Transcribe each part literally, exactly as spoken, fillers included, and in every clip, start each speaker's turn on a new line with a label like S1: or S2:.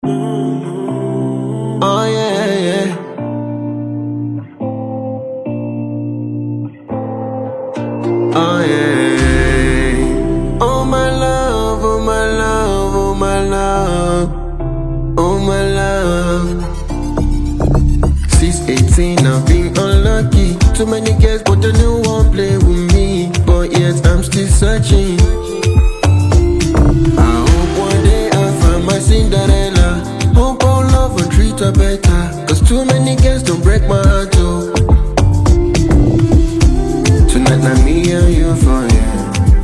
S1: Oh yeah, yeah. Oh yeah. Oh my love, oh my love, oh my love, oh my love. Since eighteen I've been unlucky. Too many girls but they no one play with me. But yet I'm still searching. I hope one day I find my Cinderella. Hope I'll love and treat her better. Cause too many girls don't break my heart, oh. Tonight na me and you for you.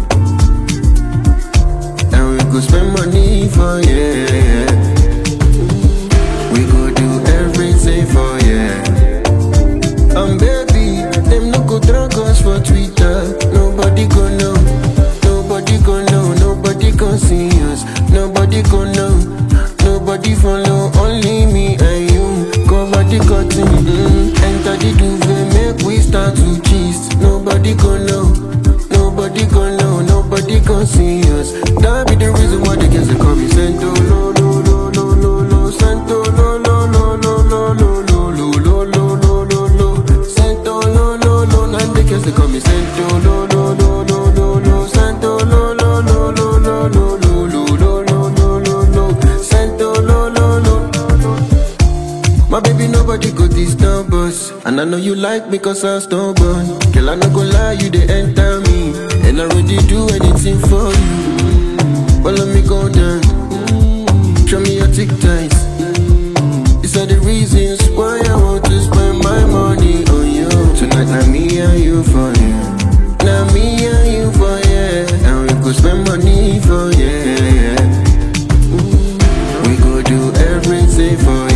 S1: And we go spend money for yeah. We go do everything for yeah. And baby, them no go drag us for Twitter. Nobody go know, nobody go know, nobody go see us, nobody go know, nobody follow, only me and you. Cover the curtain, mm, enter the duvet, make we start to gist. Nobody go know, nobody go know, nobody go see us. That be the reason why the girls they call me Santo lo lo lo lo lo lo Santo lo lo lo lo lo lo lo lo lo lo lo lo Santo lo lo lo. Now the girls they call me Santo lo lo lo lo lo lo Santo lo lo lo lo lo lo lo lo lo lo lo lo Santo lo lo lo. My baby, nobody go disturb us. And I know you like me cause I'm stubborn. Girl, I no go lie, you they enter me. And I already do anything for you. But let me go down. Show me your tic tacs. These are the reasons why I want to spend my money on you. Tonight, now me and you for you. Now me and you for yeah. And we go spend money for yeah. We go do everything for